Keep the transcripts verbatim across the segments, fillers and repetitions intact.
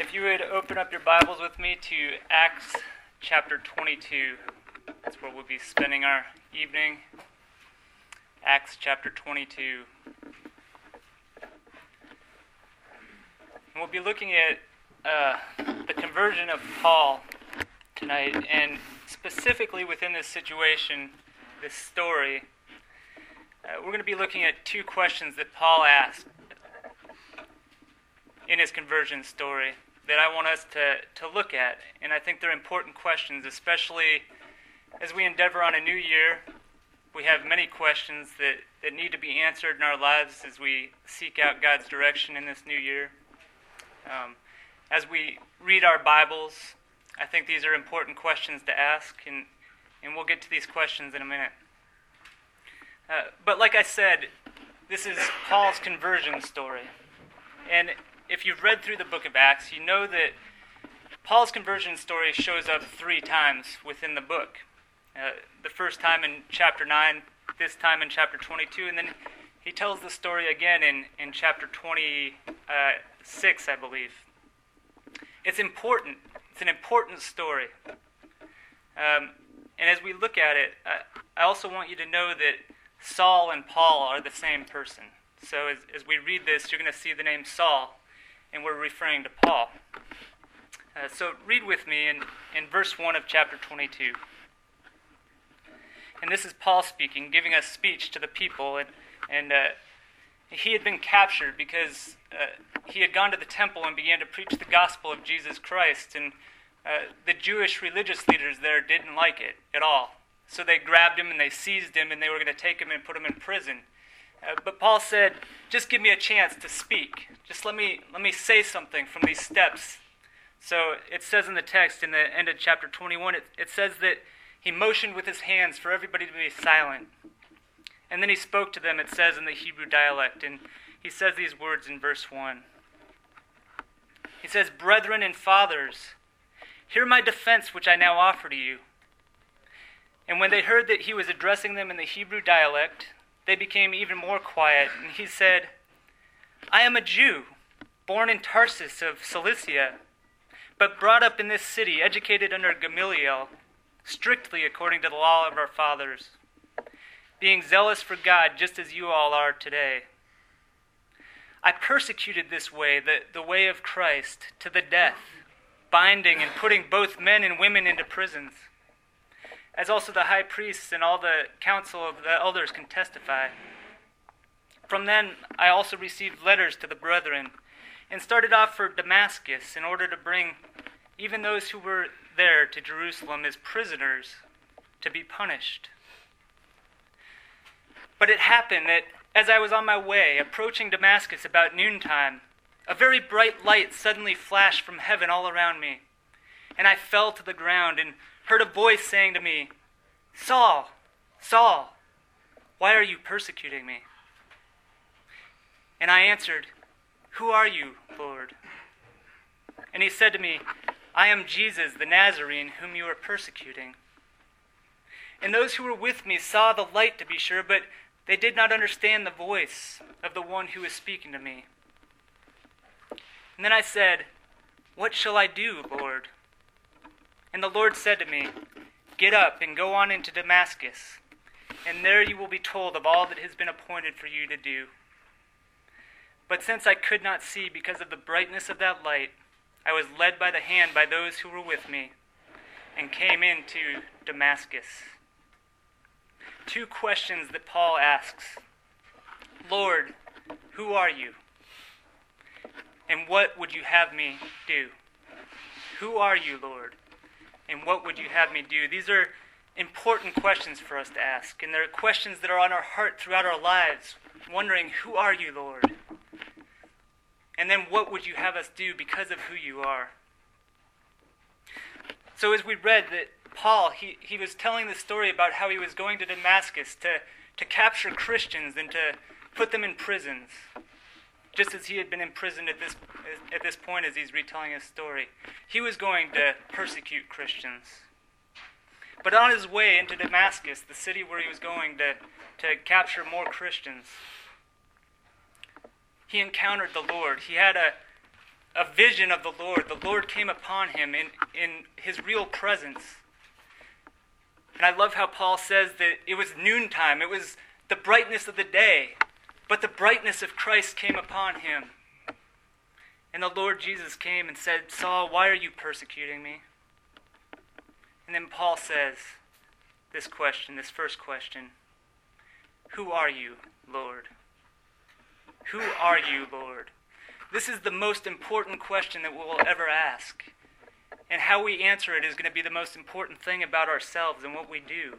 If you would open up your Bibles with me to Acts chapter twenty-two. That's where we'll be spending our evening. Acts chapter twenty-two. And we'll be looking at uh, the conversion of Paul tonight, and specifically within this situation, this story, uh, we're going to be looking at two questions that Paul asked in his conversion story that I want us to, to look at. And I think they're important questions, especially as we endeavor on a new year. We have many questions that, that need to be answered in our lives as we seek out God's direction in this new year. Um, as we read our Bibles, I think these are important questions to ask, and, and we'll get to these questions in a minute. Uh, but like I said, this is Paul's conversion story. And if you've read through the book of Acts, you know that Paul's conversion story shows up three times within the book. Uh, the first time in chapter nine, this time in chapter twenty-two, and then he tells the story again in, in chapter twenty-six, I believe. It's important. It's an important story. Um, and as we look at it, uh, I also want you to know that Saul and Paul are the same person. So as, as we read this, you're going to see the name Saul, and we're referring to Paul. Uh, so read with me in, in verse one of chapter twenty-two. And this is Paul speaking, giving a speech to the people. And, and uh, he had been captured because uh, he had gone to the temple and began to preach the gospel of Jesus Christ. And uh, the Jewish religious leaders there didn't like it at all. So they grabbed him and they seized him, and they were going to take him and put him in prison. Uh, but Paul said, just give me a chance to speak. Just let me let me say something from these steps. So it says in the text, in the end of chapter twenty-one, it, it says that he motioned with his hands for everybody to be silent. And then he spoke to them, it says in the Hebrew dialect. And he says these words in verse one. He says, "Brethren and fathers, hear my defense which I now offer to you." And when they heard that he was addressing them in the Hebrew dialect, they became even more quiet, and he said, "I am a Jew, born in Tarsus of Cilicia, but brought up in this city, educated under Gamaliel, strictly according to the law of our fathers, being zealous for God just as you all are today. I persecuted this way, the, the way of Christ, to the death, binding and putting both men and women into prisons, as also the high priests and all the council of the elders can testify. From then I also received letters to the brethren, and started off for Damascus in order to bring even those who were there to Jerusalem as prisoners to be punished. But it happened that as I was on my way, approaching Damascus about noontime, a very bright light suddenly flashed from heaven all around me, and I fell to the ground and heard a voice saying to me, 'Saul, Saul, why are you persecuting me?' And I answered, 'Who are you, Lord?' And he said to me, 'I am Jesus the Nazarene, whom you are persecuting.' And those who were with me saw the light, to be sure, but they did not understand the voice of the one who was speaking to me. And then I said, 'What shall I do, Lord?' And the Lord said to me, 'Get up and go on into Damascus, and there you will be told of all that has been appointed for you to do.' But since I could not see because of the brightness of that light, I was led by the hand by those who were with me, and came into Damascus." Two questions that Paul asks. Lord, who are you? And what would you have me do? Who are you, Lord? And what would you have me do? These are important questions for us to ask, and they're questions that are on our heart throughout our lives, wondering, who are you, Lord? And then what would you have us do because of who you are? So as we read that Paul, he, he was telling the story about how he was going to Damascus to, to capture Christians and to put them in prisons, just as he had been imprisoned at this at this point as he's retelling his story. He was going to persecute Christians. But on his way into Damascus, the city where he was going to, to capture more Christians, he encountered the Lord. He had a a vision of the Lord. The Lord came upon him in, in his real presence. And I love how Paul says that it was noontime. It was the brightness of the day. But the brightness of Christ came upon him. And the Lord Jesus came and said, Saul, why are you persecuting me? And then Paul says this question, this first question. Who are you, Lord? Who are you, Lord? This is the most important question that we will ever ask. And how we answer it is going to be the most important thing about ourselves and what we do.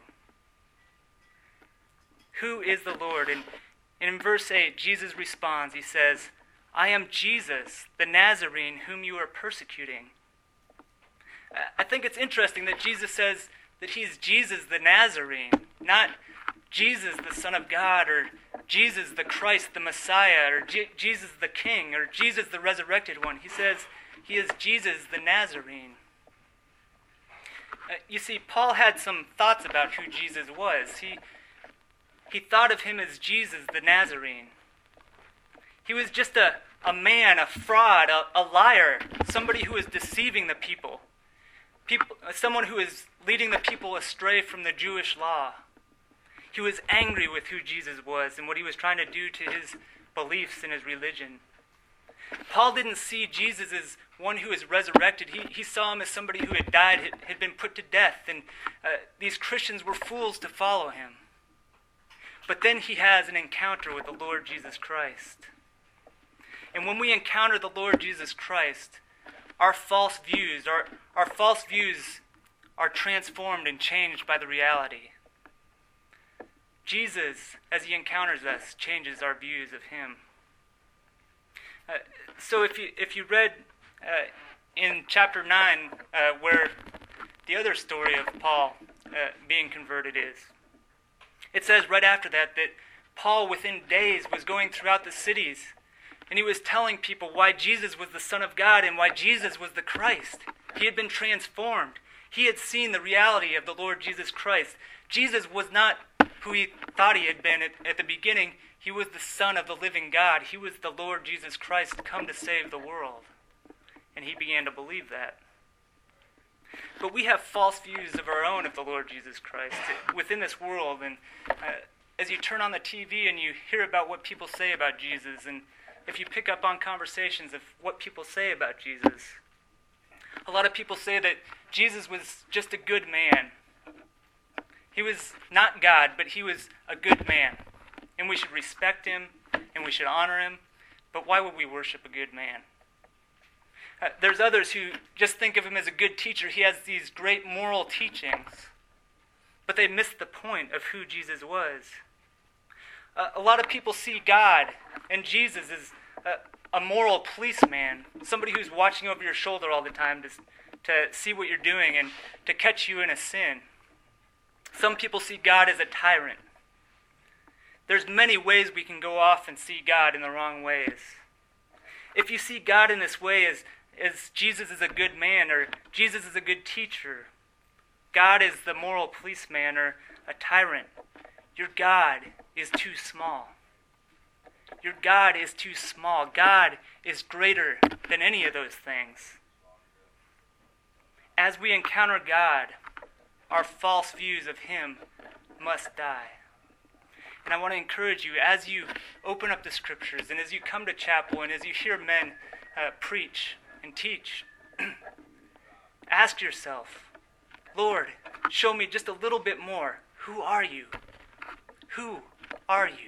Who is the Lord? And, and in verse eight, Jesus responds. He says, I am Jesus, the Nazarene, whom you are persecuting. I think it's interesting that Jesus says that he's Jesus the Nazarene, not Jesus the Son of God, or Jesus the Christ, the Messiah, or G- Jesus the King, or Jesus the resurrected one. He says he is Jesus the Nazarene. Uh, you see, Paul had some thoughts about who Jesus was. He, he thought of him as Jesus the Nazarene. He was just a, a man, a fraud, a, a liar, somebody who was deceiving the people. People, someone who is leading the people astray from the Jewish law. He was angry with who Jesus was and what he was trying to do to his beliefs and his religion. Paul didn't see Jesus as one who is resurrected. He, he saw him as somebody who had died, had, had been put to death, and uh, these Christians were fools to follow him. But then he has an encounter with the Lord Jesus Christ. And when we encounter the Lord Jesus Christ, our false views, our, our false views are transformed and changed by the reality. Jesus, as he encounters us, changes our views of him. Uh, so if you if you read uh, in chapter nine, uh, where the other story of Paul uh, being converted is, it says right after that that Paul within days was going throughout the cities, and he was telling people why Jesus was the Son of God and why Jesus was the Christ. He had been transformed. He had seen the reality of the Lord Jesus Christ. Jesus was not who he thought he had been at, at the beginning. He was the Son of the living God. He was the Lord Jesus Christ come to save the world. And he began to believe that. But we have false views of our own of the Lord Jesus Christ within this world. And uh, as you turn on the T V and you hear about what people say about Jesus, and if you pick up on conversations of what people say about Jesus, a lot of people say that Jesus was just a good man. He was not God, but he was a good man. And we should respect him, and we should honor him. But why would we worship a good man? Uh, there's others who just think of him as a good teacher. He has these great moral teachings. But they miss the point of who Jesus was. Uh, a lot of people see God and Jesus as a, a moral policeman, somebody who's watching over your shoulder all the time to, to see what you're doing and to catch you in a sin. Some people see God as a tyrant. There's many ways we can go off and see God in the wrong ways. If you see God in this way as, as Jesus is a good man, or Jesus is a good teacher, God is the moral policeman or a tyrant, your God is too small. Your God is too small. God is greater than any of those things. As we encounter God, our false views of him must die. And I want to encourage you, as you open up the scriptures and as you come to chapel and as you hear men uh, preach and teach, ask yourself, Lord, show me just a little bit more. Who are you? Who are you?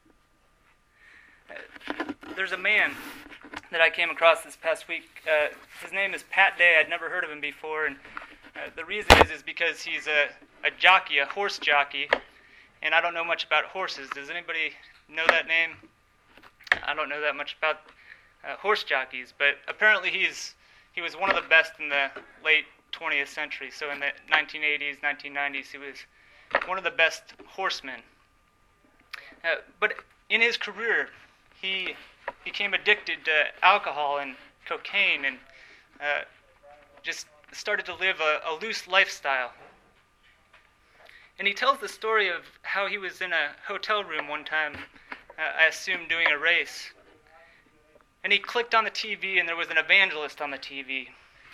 Uh, there's a man that I came across this past week. Uh, his name is Pat Day. I'd never heard of him before, and uh, the reason is is because he's a, a jockey, a horse jockey, and I don't know much about horses. Does anybody know that name? I don't know that much about uh, horse jockeys, but apparently he's he was one of the best in the late twentieth century. So in the nineteen eighties, nineteen nineties, he was one of the best horsemen. Uh, but in his career, he became addicted to alcohol and cocaine and uh, just started to live a, a loose lifestyle. And he tells the story of how he was in a hotel room one time, uh, I assume doing a race. And he clicked on the T V, and there was an evangelist on the T V.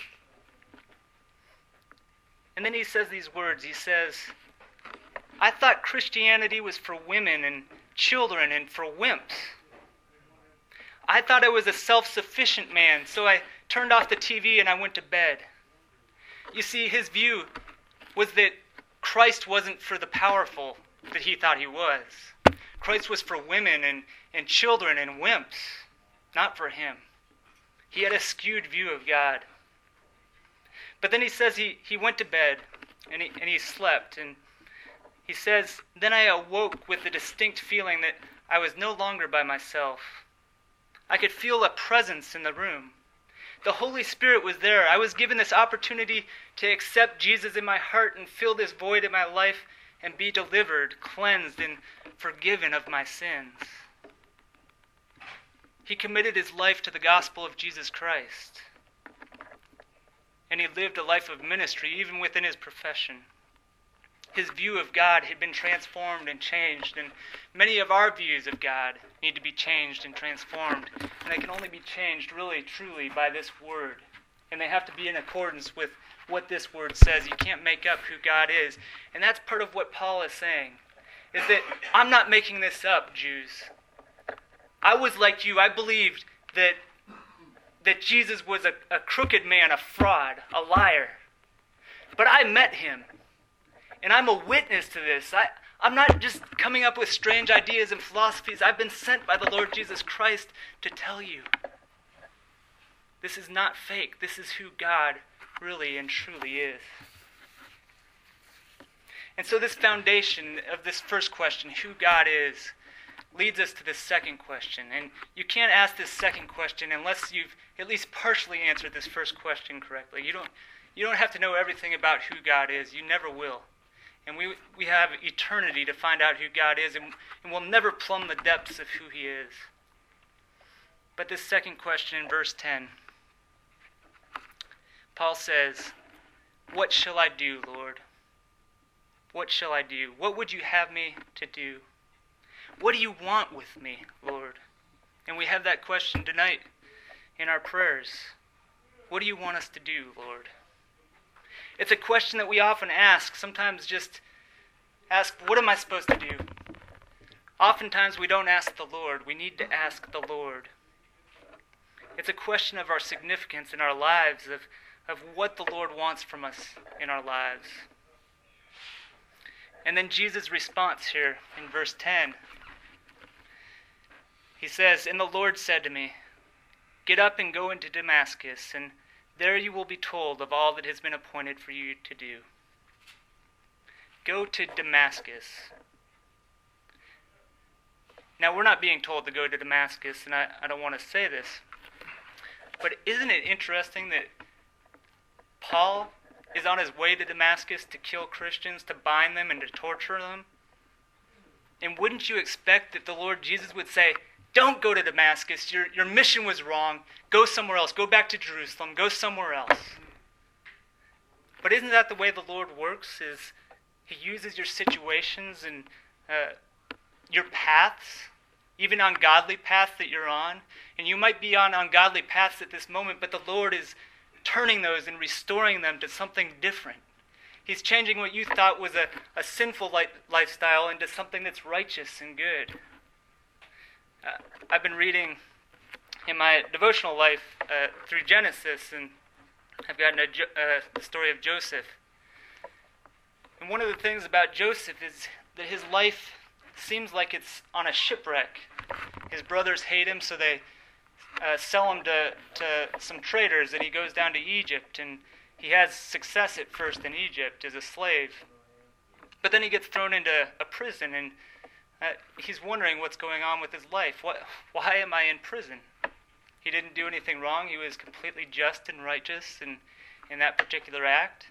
And then he says these words. He says, I thought Christianity was for women and children and for wimps. I thought I was a self-sufficient man, so I turned off the T V and I went to bed. You see, his view was that Christ wasn't for the powerful that he thought he was. Christ was for women and, and children and wimps, not for him. He had a skewed view of God. But then he says he, he went to bed and he, and he slept. And he says, then I awoke with the distinct feeling that I was no longer by myself. I could feel a presence in the room. The Holy Spirit was there. I was given this opportunity to accept Jesus in my heart and fill this void in my life and be delivered, cleansed, and forgiven of my sins. He committed his life to the gospel of Jesus Christ. And he lived a life of ministry, even within his profession. His view of God had been transformed and changed, and many of our views of God need to be changed and transformed. And they can only be changed really, truly by this word. And they have to be in accordance with what this word says. You can't make up who God is. And that's part of what Paul is saying, is that I'm not making this up, Jews. I was like you. I believed that that Jesus was a, a crooked man, a fraud, a liar. But I met him. And I'm a witness to this. I, I'm not just coming up with strange ideas and philosophies. I've been sent by the Lord Jesus Christ to tell you. This is not fake. This is who God really and truly is. And so this foundation of this first question, who God is, leads us to this second question. And you can't ask this second question unless you've at least partially answered this first question correctly. You don't, you don't have to know everything about who God is. You never will. And we we have eternity to find out who God is, and, and we'll never plumb the depths of who he is. But this second question in verse ten, Paul says, what shall I do, Lord? What shall I do? What would you have me to do? What do you want with me, Lord? And we have that question tonight in our prayers. What do you want us to do, Lord? It's a question that we often ask, sometimes just ask, what am I supposed to do? Oftentimes we don't ask the Lord. We need to ask the Lord. It's a question of our significance in our lives, of, of what the Lord wants from us in our lives. And then Jesus' response here in verse ten. He says, and the Lord said to me, get up and go into Damascus, and there you will be told of all that has been appointed for you to do. Go to Damascus. Now, we're not being told to go to Damascus, and I, I don't want to say this, but isn't it interesting that Paul is on his way to Damascus to kill Christians, to bind them and to torture them? And wouldn't you expect that the Lord Jesus would say, don't go to Damascus, your, your mission was wrong, go somewhere else, go back to Jerusalem, go somewhere else. But isn't that the way the Lord works, is he uses your situations and uh, your paths, even ungodly paths that you're on, and you might be on ungodly paths at this moment, but the Lord is turning those and restoring them to something different. He's changing what you thought was a, a sinful li- lifestyle into something that's righteous and good. Uh, I've been reading in my devotional life uh, through Genesis, and I've gotten a jo- uh, the story of Joseph. And one of the things about Joseph is that his life seems like it's on a shipwreck. His brothers hate him, so they uh, sell him to, to some traders, and he goes down to Egypt, and he has success at first in Egypt as a slave. But then he gets thrown into a prison, and Uh, he's wondering what's going on with his life. What, why am I in prison? He didn't do anything wrong. He was completely just and righteous in, in that particular act.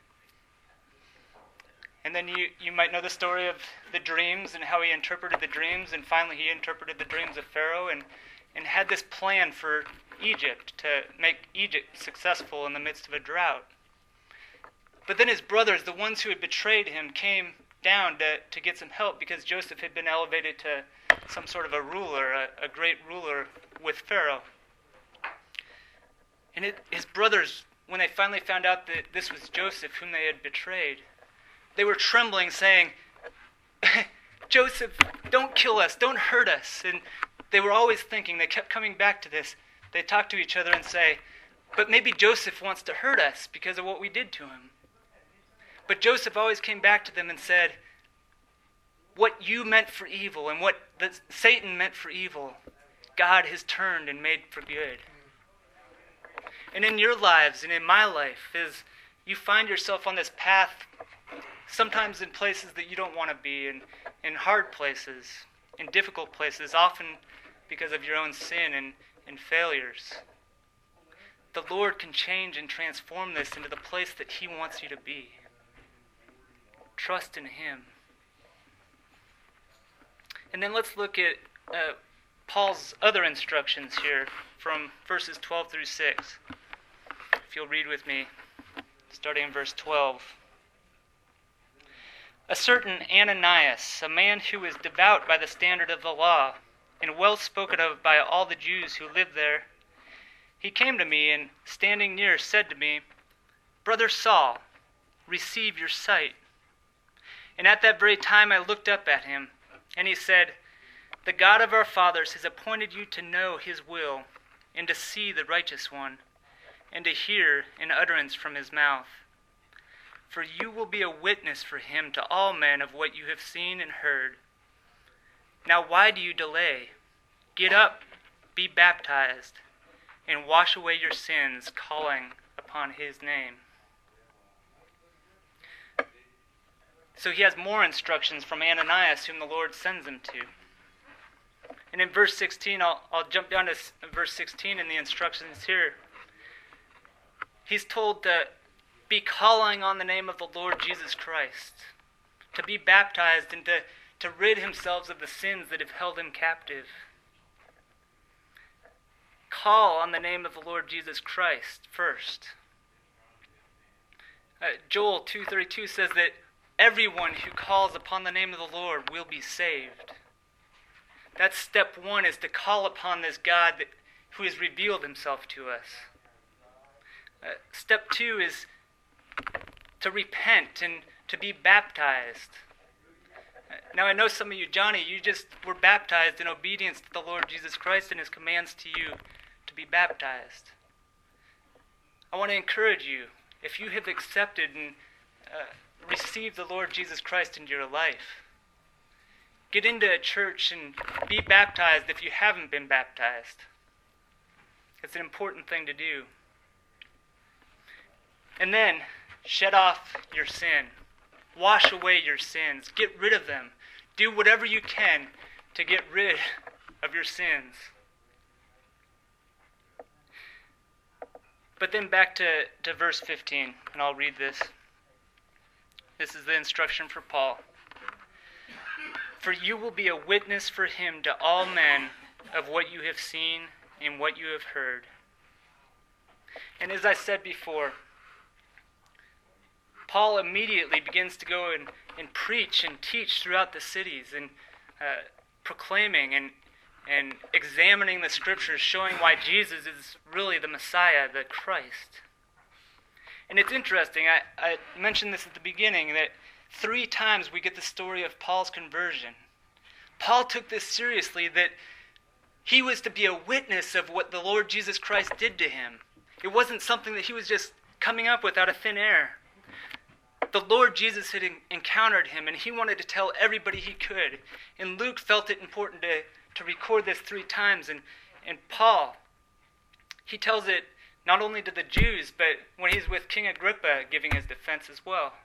And then you, you might know the story of the dreams and how he interpreted the dreams. And finally he interpreted the dreams of Pharaoh and, and had this plan for Egypt, to make Egypt successful in the midst of a drought. But then his brothers, the ones who had betrayed him, came down to, to get some help because Joseph had been elevated to some sort of a ruler, a, a great ruler with Pharaoh. And it, his brothers, when they finally found out that this was Joseph whom they had betrayed, they were trembling, saying, Joseph, don't kill us, don't hurt us. And they were always thinking, they kept coming back to this. They talked to each other and say, but maybe Joseph wants to hurt us because of what we did to him. But Joseph always came back to them and said, what you meant for evil and what the, Satan meant for evil, God has turned and made for good. And in your lives and in my life, as you find yourself on this path, sometimes in places that you don't want to be, in, in hard places, in difficult places, often because of your own sin and, and failures, the Lord can change and transform this into the place that He wants you to be. Trust in Him. And then let's look at uh, Paul's other instructions here from verses twelve through six. If you'll read with me, starting in verse twelve. A certain Ananias, a man who was devout by the standard of the law, and well spoken of by all the Jews who lived there, he came to me, and standing near said to me, Brother Saul, receive your sight. And at that very time I looked up at him, and he said, The God of our fathers has appointed you to know His will, and to see the righteous one, and to hear an utterance from His mouth. For you will be a witness for Him to all men of what you have seen and heard. Now why do you delay? Get up, be baptized, and wash away your sins, calling upon His name. So he has more instructions from Ananias, whom the Lord sends him to. And in verse sixteen, I'll, I'll jump down to verse sixteen in the instructions here. He's told to be calling on the name of the Lord Jesus Christ, to be baptized and to, to rid himself of the sins that have held him captive. Call on the name of the Lord Jesus Christ first. Uh, Joel two thirty-two says that everyone who calls upon the name of the Lord will be saved. That's step one, is to call upon this God that, who has revealed himself to us. Uh, step two is to repent and to be baptized. Uh, now I know some of you, Johnny, you just were baptized in obedience to the Lord Jesus Christ and His commands to you to be baptized. I want to encourage you, if you have accepted and uh, received the Lord Jesus Christ into your life, get into a church and be baptized if you haven't been baptized. It's an important thing to do. And then, shed off your sin. Wash away your sins. Get rid of them. Do whatever you can to get rid of your sins. But then back to, to verse fifteen, and I'll read this. This is the instruction for Paul. For you will be a witness for Him to all men of what you have seen and what you have heard. And as I said before, Paul immediately begins to go and, and preach and teach throughout the cities and uh, proclaiming and, and examining the Scriptures, showing why Jesus is really the Messiah, the Christ. And it's interesting, I, I mentioned this at the beginning, that three times we get the story of Paul's conversion. Paul took this seriously, that he was to be a witness of what the Lord Jesus Christ did to him. It wasn't something that he was just coming up with out of thin air. The Lord Jesus had encountered him, and he wanted to tell everybody he could. And Luke felt it important to, to record this three times. And, and Paul, he tells it not only to the Jews, but when he's with King Agrippa giving his defense as well.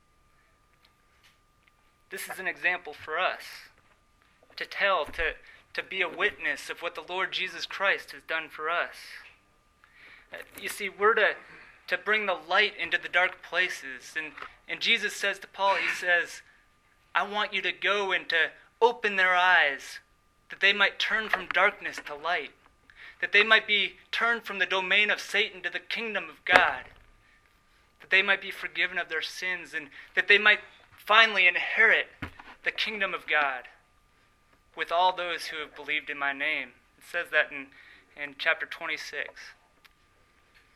This is an example for us to tell, to, to be a witness of what the Lord Jesus Christ has done for us. You see, we're to, to bring the light into the dark places. And, and Jesus says to Paul, he says, I want you to go and to open their eyes, that they might turn from darkness to light, that they might be turned from the domain of Satan to the kingdom of God, that they might be forgiven of their sins, and that they might finally inherit the kingdom of God with all those who have believed in my name. It says that in, in chapter twenty-six.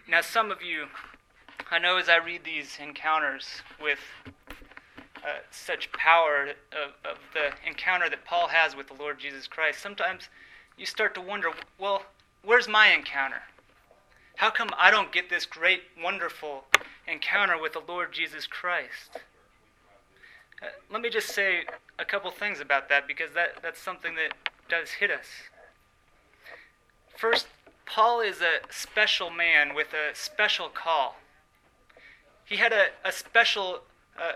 Now, some of you, I know as I read these encounters with uh, such power of, of the encounter that Paul has with the Lord Jesus Christ, sometimes you start to wonder, well, where's my encounter? How come I don't get this great, wonderful encounter with the Lord Jesus Christ? Uh, let me just say a couple things about that, because that, that's something that does hit us. First, Paul is a special man with a special call. He had a, a special uh,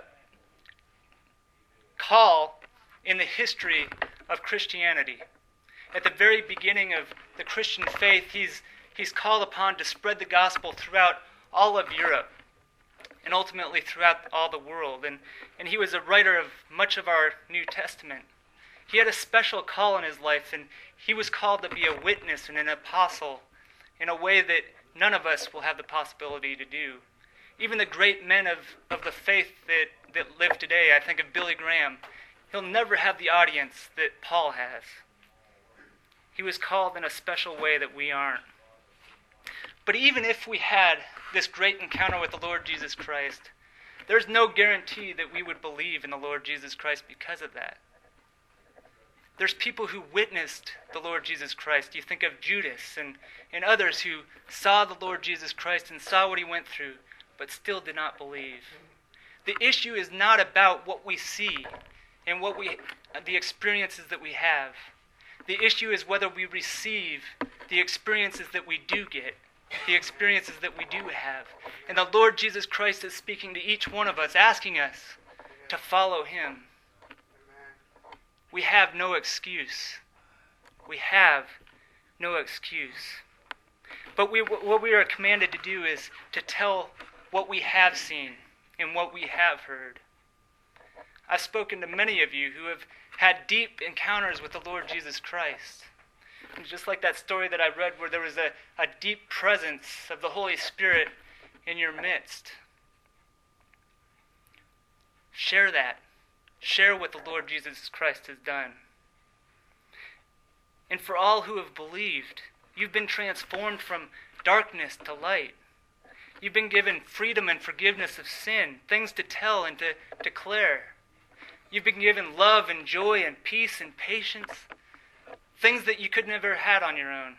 call in the history of Christianity. At the very beginning of the Christian faith, he's, he's called upon to spread the gospel throughout all of Europe and ultimately throughout all the world. And, and he was a writer of much of our New Testament. He had a special call in his life, and he was called to be a witness and an apostle in a way that none of us will have the possibility to do. Even the great men of, of the faith that, that live today, I think of Billy Graham, he'll never have the audience that Paul has. He was called in a special way that we aren't. But even if we had this great encounter with the Lord Jesus Christ, there's no guarantee that we would believe in the Lord Jesus Christ because of that. There's people who witnessed the Lord Jesus Christ. You think of Judas and, and others who saw the Lord Jesus Christ and saw what he went through, but still did not believe. The issue is not about what we see and what we, the experiences that we have. The issue is whether we receive the experiences that we do get, the experiences that we do have. And the Lord Jesus Christ is speaking to each one of us, asking us to follow him. We have no excuse. We have no excuse. But we, what we are commanded to do is to tell what we have seen and what we have heard. I've spoken to many of you who have had deep encounters with the Lord Jesus Christ. And just like that story that I read where there was a, a deep presence of the Holy Spirit in your midst. Share that. Share what the Lord Jesus Christ has done. And for all who have believed, you've been transformed from darkness to light. You've been given freedom and forgiveness of sin, things to tell and to declare. You've been given love and joy and peace and patience, things that you could never have had on your own.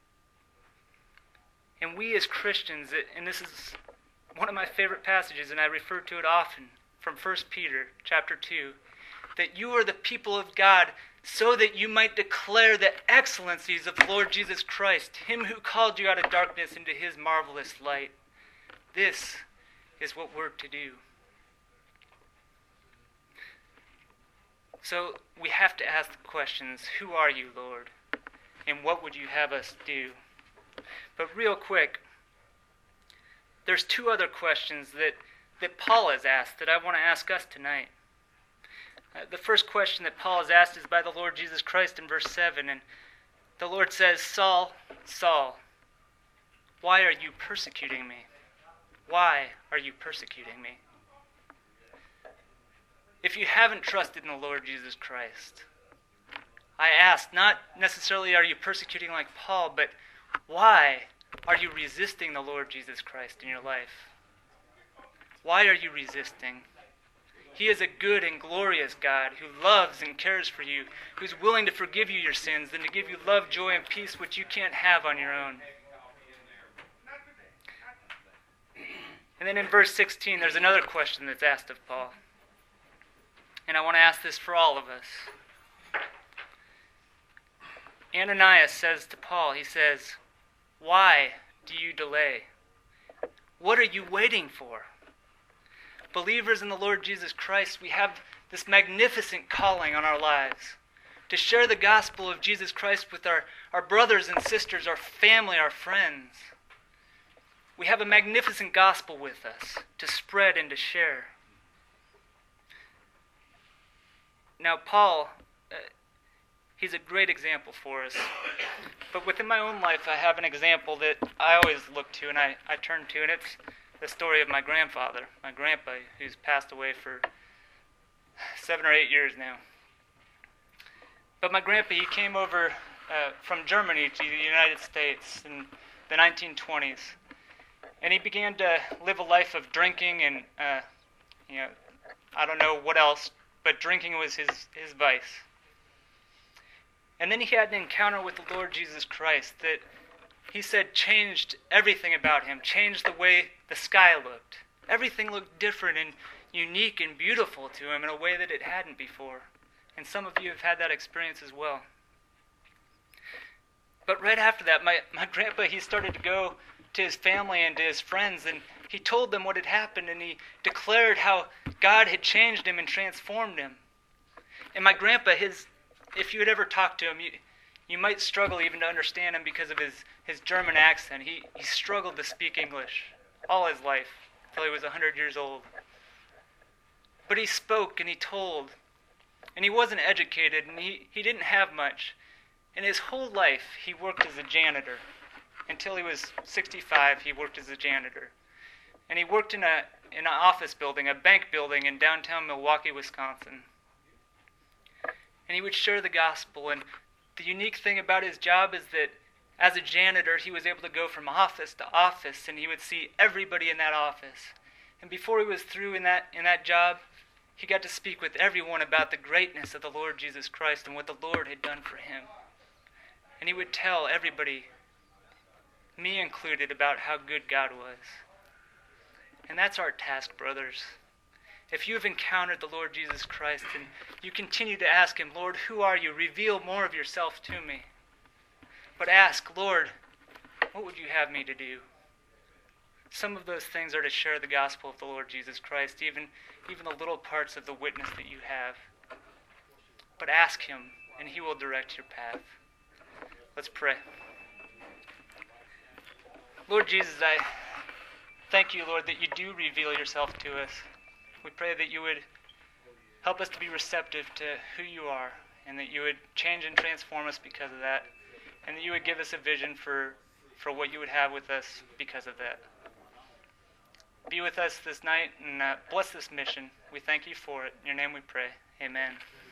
And we as Christians, and this is one of my favorite passages, and I refer to it often, from First Peter chapter two, that you are the people of God so that you might declare the excellencies of the Lord Jesus Christ, him who called you out of darkness into his marvelous light. This is what we're to do. So we have to ask the questions, who are you, Lord? And what would you have us do? But real quick, there's two other questions that that Paul has asked that I want to ask us tonight. Uh, the first question that Paul has asked is by the Lord Jesus Christ in verse seven, and the Lord says, Saul, Saul, why are you persecuting me? Why are you persecuting me? If you haven't trusted in the Lord Jesus Christ, I ask, not necessarily are you persecuting like Paul, but why are you resisting the Lord Jesus Christ in your life? Why are you resisting? He is a good and glorious God who loves and cares for you, who's willing to forgive you your sins and to give you love, joy, and peace which you can't have on your own. And then in verse sixteen, there's another question that's asked of Paul. And I want to ask this for all of us. Ananias says to Paul, he says, why do you delay? What are you waiting for? Believers in the Lord Jesus Christ, we have this magnificent calling on our lives to share the gospel of Jesus Christ with our, our brothers and sisters, our family, our friends. We have a magnificent gospel with us to spread and to share. Now, Paul, uh, he's a great example for us. But within my own life, I have an example that I always look to and I, I turn to, and it's the story of my grandfather, my grandpa, who's passed away for seven or eight years now. But my grandpa, he came over uh, from Germany to the United States in the nineteen twenties. And he began to live a life of drinking and, uh, you know, I don't know what else, but drinking was his, his vice. And then he had an encounter with the Lord Jesus Christ that he said changed everything about him, changed the way the sky looked. Everything looked different and unique and beautiful to him in a way that it hadn't before. And some of you have had that experience as well. But right after that, my, my grandpa, he started to go to his family and to his friends, and he told them what had happened, and he declared how God had changed him and transformed him. And my grandpa, his, if you had ever talked to him, you, you might struggle even to understand him because of his, his German accent. He, he struggled to speak English all his life, until he was one hundred years old. But he spoke and he told, and he wasn't educated, and he, he didn't have much. And his whole life, he worked as a janitor. Until he was sixty-five, he worked as a janitor. And he worked in a in an office building, a bank building in downtown Milwaukee, Wisconsin. And he would share the gospel. And the unique thing about his job is that as a janitor, he was able to go from office to office, and he would see everybody in that office. And before he was through in that in that job, he got to speak with everyone about the greatness of the Lord Jesus Christ and what the Lord had done for him. And he would tell everybody, me included, about how good God was. And that's our task, brothers. If you have encountered the Lord Jesus Christ and you continue to ask him, Lord, who are you? Reveal more of yourself to me. But ask, Lord, what would you have me to do? Some of those things are to share the gospel of the Lord Jesus Christ, even, even the little parts of the witness that you have. But ask him, and he will direct your path. Let's pray. Lord Jesus, I thank you, Lord, that you do reveal yourself to us. We pray that you would help us to be receptive to who you are, and that you would change and transform us because of that, and that you would give us a vision for, for what you would have with us because of that. Be with us this night and uh, bless this mission. We thank you for it. In your name we pray. Amen.